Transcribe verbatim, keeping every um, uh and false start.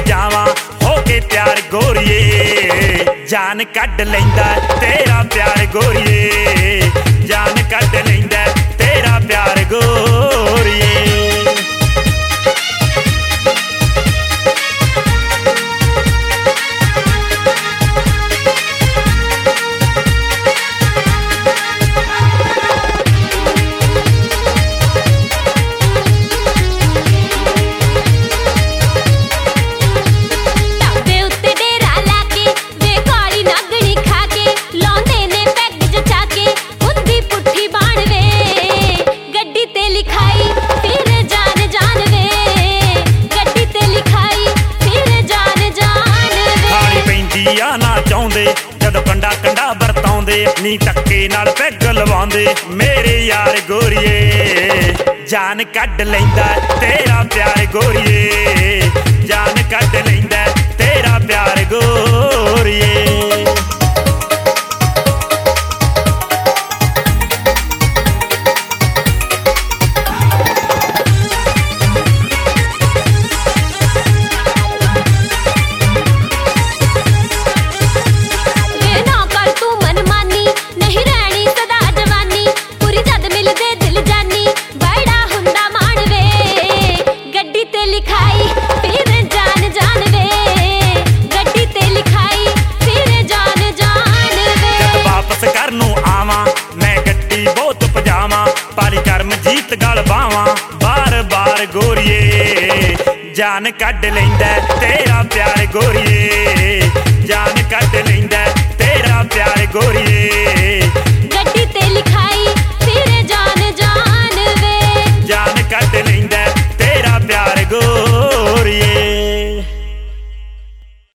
जावां होके त्यार गोरीए जान कढ लैंदा तेरा प्यार गोरीए जान कढ लैंदा तेरा प्यार गोरीए। ना चाहुंदे जद कंडा कंडा वरताउंदे नी धक्के नाल पैग लवाउंदे मेरे यार गोरीए जान कढ लैंदा तेरा प्यार गोरीए जान कढ लैंदा तेरा प्यार गोरीए। पाली करमजीत गल बावां बार बार गोरीए जान कढ लैंदा तेरा प्यार गोरीए जान कढ लैंदा तेरा प्यार गोरीए।